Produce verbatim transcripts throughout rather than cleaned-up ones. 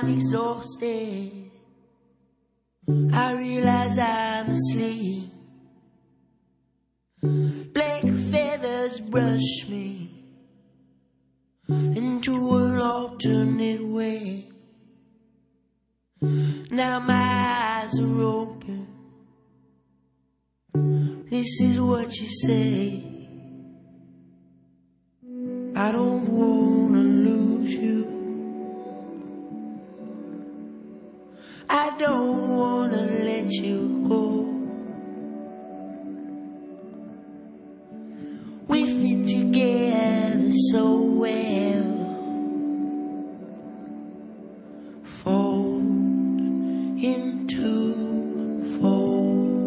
I'm exhausted. I realize I'm asleep. Black feathers brush me into an alternate way. Now my eyes are open. This is what you say. I don't wanna lose you. I don't wanna let you go. We fit together so well. Fold into fold.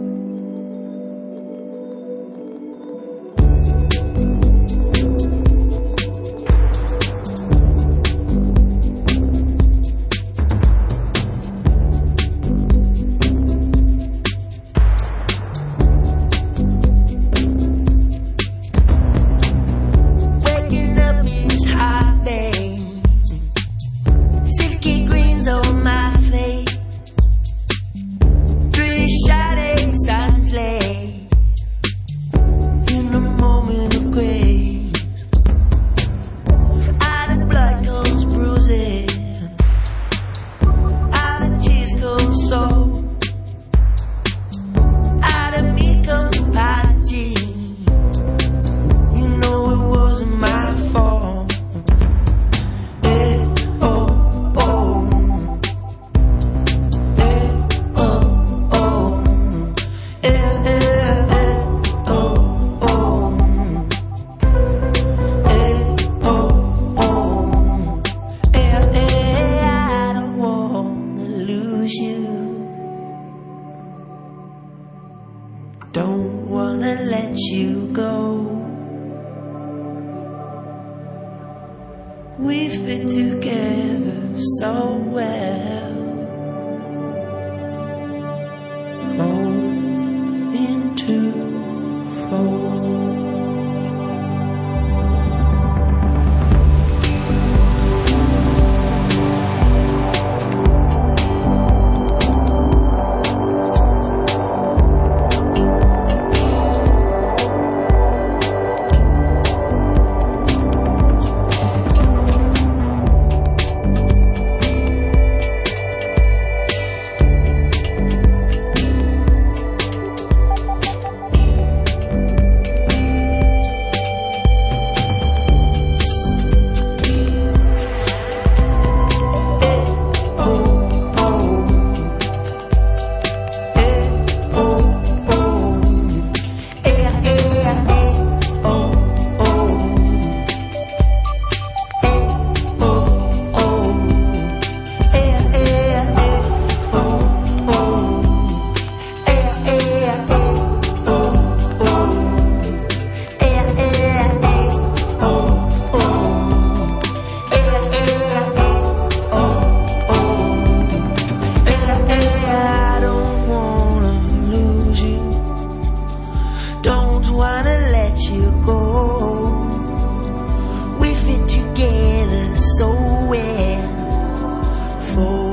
Don't wanna let you go. We fit together so well. Fold into fold. So well for